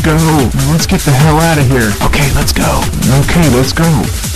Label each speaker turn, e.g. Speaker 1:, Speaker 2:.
Speaker 1: go. Let's get the hell out of here.
Speaker 2: Okay, let's go.
Speaker 1: Okay, let's go.